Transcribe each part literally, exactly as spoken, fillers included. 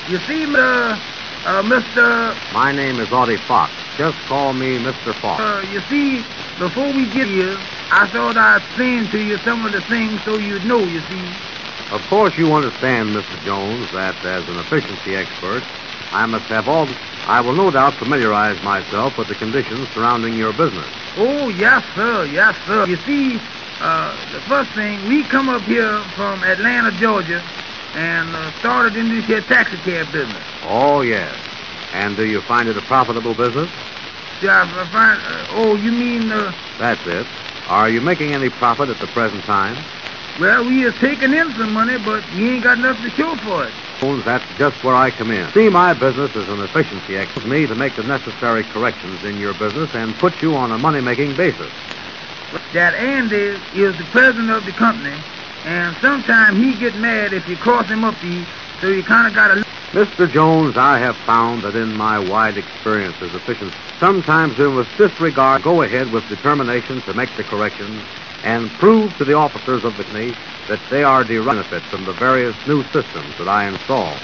You see, uh, uh, Mister My name is Audie Fox. Just call me Mister Fox. Uh, you see, before we get here, I thought I'd explain to you some of the things so you'd know, you see. Of course you understand, Mister Jones, that as an efficiency expert, I must have all... The... I will no doubt familiarize myself with the conditions surrounding your business. Oh, yes, sir, yes, sir. You see, uh, the first thing, we come up here from Atlanta, Georgia, and uh, started in this here taxi cab business. Oh, yes. And do you find it a profitable business? Yeah, I find... Uh, oh, you mean... Uh, That's it. Are you making any profit at the present time? Well, we are taking in some money, but we ain't got nothing to show for it. That's just where I come in. See, my business is an efficiency expert. Me to make the necessary corrections in your business and put you on a money-making basis. That Andy is the president of the company, and sometimes he get mad if you cross him up the, so you kind of got to... Mister Jones, I have found that in my wide experience as efficient, sometimes we must disregard, go ahead with determination to make the corrections and prove to the officers of the company that they are deriving benefit from the various new systems that I install.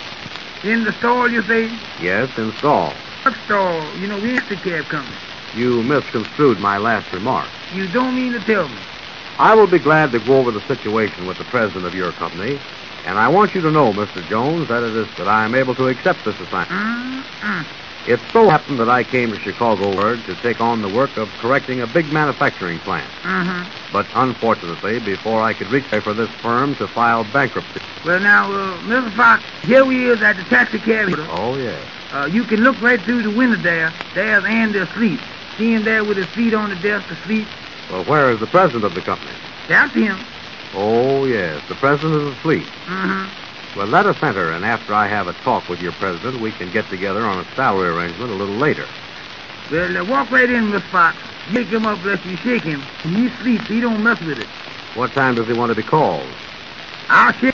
In the stall, you say? Yes, install. What stall? You know, we're the cab company. You misconstrued my last remark. You don't mean to tell me. I will be glad to go over the situation with the president of your company, and I want you to know, Mister Jones, that it is that I am able to accept this assignment. Mm-mm. It so happened that I came to Chicago to take on the work of correcting a big manufacturing plant. Mm-hmm. But unfortunately, before I could reach for this firm to file bankruptcy. Well, now, uh, Mister Fox, here we is at the taxi cab. Oh, yes. Uh, you can look right through the window there. There's Andy asleep. See him there with his feet on the desk asleep? Well, where is the president of the company? That's him. Oh, yes. The president is asleep. Mm-hmm. Well, let us enter, and after I have a talk with your president, we can get together on a salary arrangement a little later. Well, uh, walk right in, Miss Fox. Shake him up lest you shake him. When he sleeps, he don't mess with it. What time does he want to be called? I'll shake...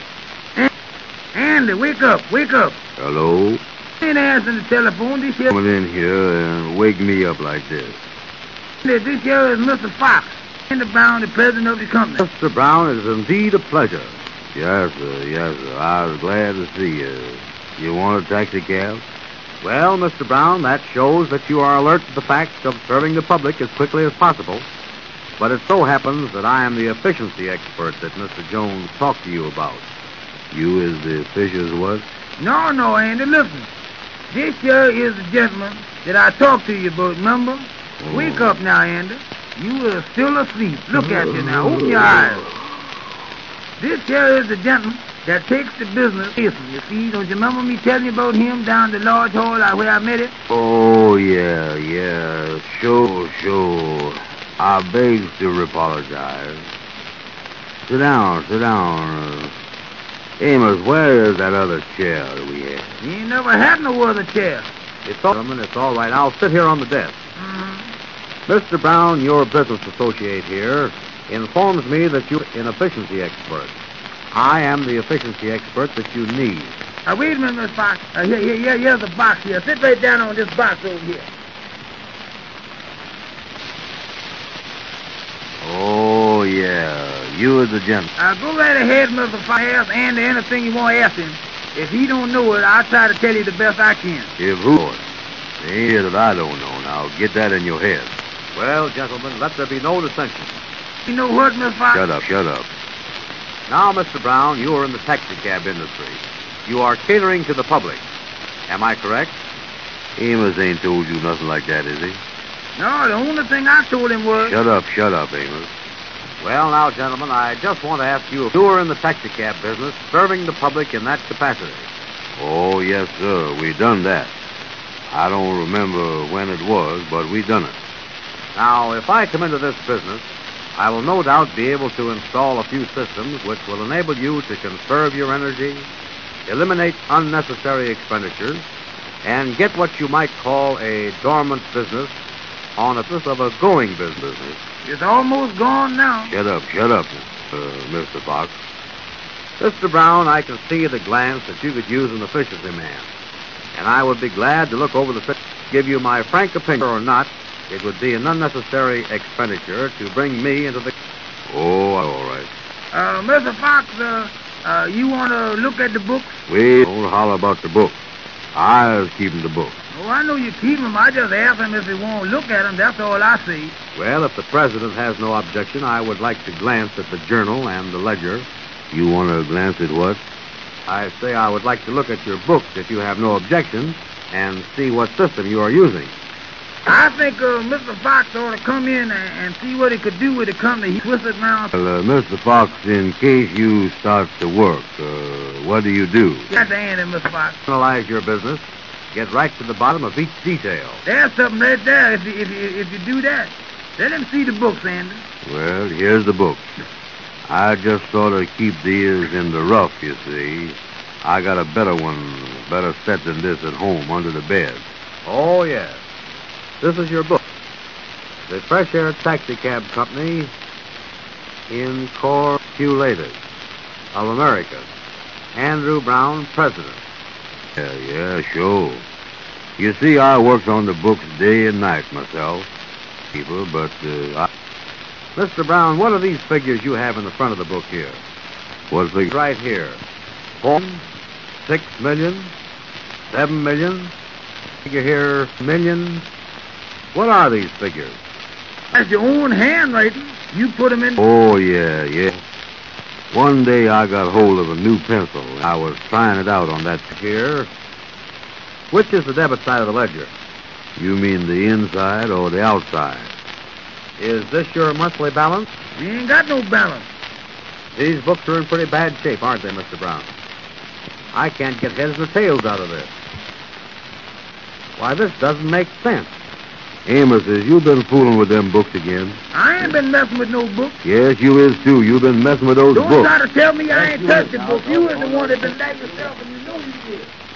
Andy, wake up, wake up. Hello? He ain't answering the telephone. This here... Coming in here and wake me up like this. This here is Mister Fox. Andy Brown, the president of the company. Mister Brown, it is indeed a pleasure. Yes, sir, yes, sir. I was glad to see you. You want a taxi cab? Well, Mister Brown, that shows that you are alert to the fact of serving the public as quickly as possible. But it so happens that I am the efficiency expert that Mister Jones talked to you about. You is the official's what? No, no, Andy, listen. This here is the gentleman that I talked to you about, remember? Oh. Wake up now, Andy. You are still asleep. Look at you now. Open your eyes. This here is the gentleman that takes the business. Listen, you see, don't you remember me telling you about him down the large hall where I met him? Oh, yeah, yeah. Sure, sure. I beg to apologize. Sit down, sit down. Uh, Amos, where is that other chair that we had? You ain't never had no other chair. It's all, gentlemen, it's all right. I'll sit here on the desk. Mm-hmm. Mister Brown, your business associate here, informs me that you're an efficiency expert. I am the efficiency expert that you need. Uh, wait a minute, Miss Fox. Uh, here, here, here, here's a box here. Sit right down on this box over here. Oh, yeah. You is the gentleman. Uh, go right ahead, Mister Fox. Ask Andy anything you want to ask him. If he don't know it, I'll try to tell you the best I can. If who? Ain't here that I don't know. Now, get that in your head. Well, gentlemen, let there be no dissension. You know what, Miss Fox? Shut up, shut up. Now, Mister Brown, you are in the taxi cab industry. You are catering to the public. Am I correct? Amos ain't told you nothing like that, is he? No, the only thing I told him was... Shut up, shut up, Amos. Well, now, gentlemen, I just want to ask you if you are in the taxi cab business, serving the public in that capacity. Oh, yes, sir. We done that. I don't remember when it was, but we done it. Now, if I come into this business, I will no doubt be able to install a few systems which will enable you to conserve your energy, eliminate unnecessary expenditures, and get what you might call a dormant business on a business of a going business. It's almost gone now. Shut up, shut up, uh, Mister Fox. Mister Brown, I can see at a glance that you could use an efficiency man. And I would be glad to look over the system, give you my frank opinion or not. It would be an unnecessary expenditure to bring me into the... Oh, all right. Uh, Mister Fox, uh, Uh, you want to look at the books? Wait, don't holler about the book. I was keeping the book. Oh, I know you keep them. I just asked him if he won't look at them. That's all I say. Well, if the president has no objection, I would like to glance at the journal and the ledger. You want to glance at what? I say I would like to look at your books, if you have no objection, and see what system you are using. I think uh, Mister Fox ought to come in and, and see what he could do with the company. He twisted around. Well, uh, Mister Fox, in case you start to work, uh, what do you do? That's the end of Mister Fox. Analyze your business. Get right to the bottom of each detail. There's something right there if you, if you, if you do that. Let him see the books, Andy. Well, here's the book. I just sort of keep these in the rough, you see. I got a better one, better set than this at home under the bed. Oh, yes. This is your book. The Fresh Air Taxi Cab Company Incorporated of America. Andrew Brown, President. Yeah, yeah, sure. You see, I works on the books day and night myself, people, but, uh, I... Mister Brown, what are these figures you have in the front of the book here? What figure? Right here. Home, six million, seven million. Figure here, million. What are these figures? That's your own handwriting. You put them in. Oh, yeah, yeah. One day I got hold of a new pencil. I was trying it out on that here. Which is the debit side of the ledger? You mean the inside or the outside? Is this your monthly balance? We ain't got no balance. These books are in pretty bad shape, aren't they, Mister Brown? I can't get heads or tails out of this. Why, this doesn't make sense. Amos, has you been fooling with them books again? I ain't been messing with no books. Yes, you is, too. You've been messing with those Don't books. try to tell me I ain't touched the book. You was the one that been like yourself, and you know you did.